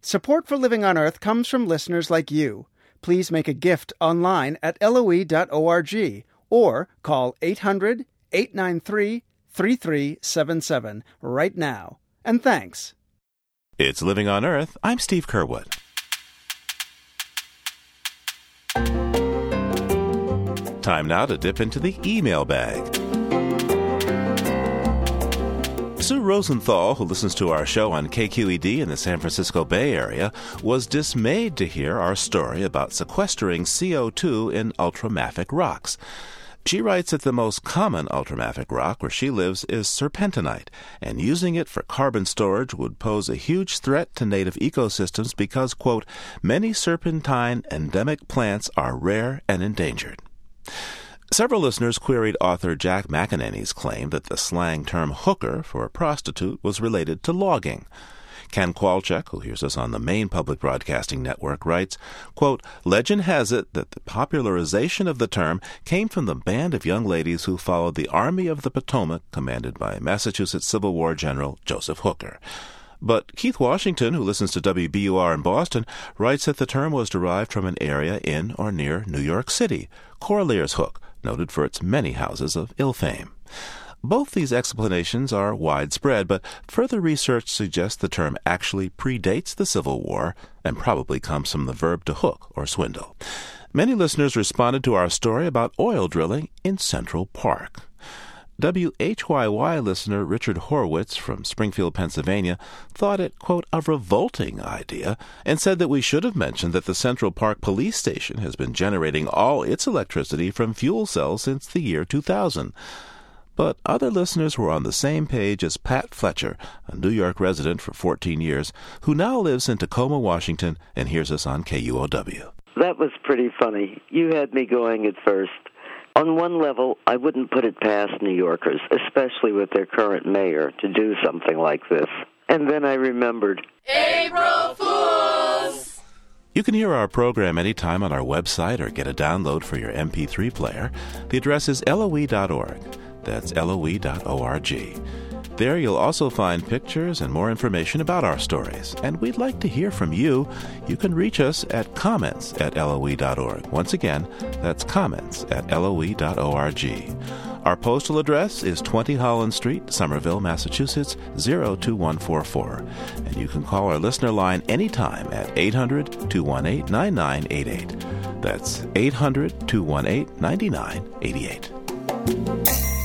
Support for Living on Earth comes from listeners like you. Please make a gift online at LOE.org or call 800-893-3377 right now. And thanks. It's Living on Earth. I'm Steve Curwood. Time now to dip into the email bag. Sue Rosenthal, who listens to our show on KQED in the San Francisco Bay Area, was dismayed to hear our story about sequestering CO2 in ultramafic rocks. She writes that the most common ultramafic rock where she lives is serpentinite, and using it for carbon storage would pose a huge threat to native ecosystems because, quote, many serpentine endemic plants are rare and endangered. Several listeners queried author Jack McEnany's claim that the slang term hooker for a prostitute was related to logging. Ken Kowalczyk, who hears us on the main public broadcasting network, writes, quote, legend has it that the popularization of the term came from the band of young ladies who followed the Army of the Potomac, commanded by Massachusetts Civil War General Joseph Hooker. But Keith Washington, who listens to WBUR in Boston, writes that the term was derived from an area in or near New York City, Corlear's Hook, noted for its many houses of ill fame. Both these explanations are widespread, but further research suggests the term actually predates the Civil War and probably comes from the verb to hook or swindle. Many listeners responded to our story about oil drilling in Central Park. WHYY listener Richard Horwitz from Springfield, Pennsylvania, thought it, quote, a revolting idea, and said that we should have mentioned that the Central Park Police Station has been generating all its electricity from fuel cells since the year 2000. But other listeners were on the same page as Pat Fletcher, a New York resident for 14 years, who now lives in Tacoma, Washington, and hears us on KUOW. That was pretty funny. You had me going at first. On one level, I wouldn't put it past New Yorkers, especially with their current mayor, to do something like this. And then I remembered. April Fools! You can hear our program anytime on our website or get a download for your MP3 player. The address is LOE.org. That's LOE.org. There you'll also find pictures and more information about our stories. And we'd like to hear from you. You can reach us at comments@LOE.org. Once again, that's comments@LOE.org. Our postal address is 20 Holland Street, Somerville, Massachusetts, 02144. And you can call our listener line anytime at 800-218-9988. That's 800-218-9988.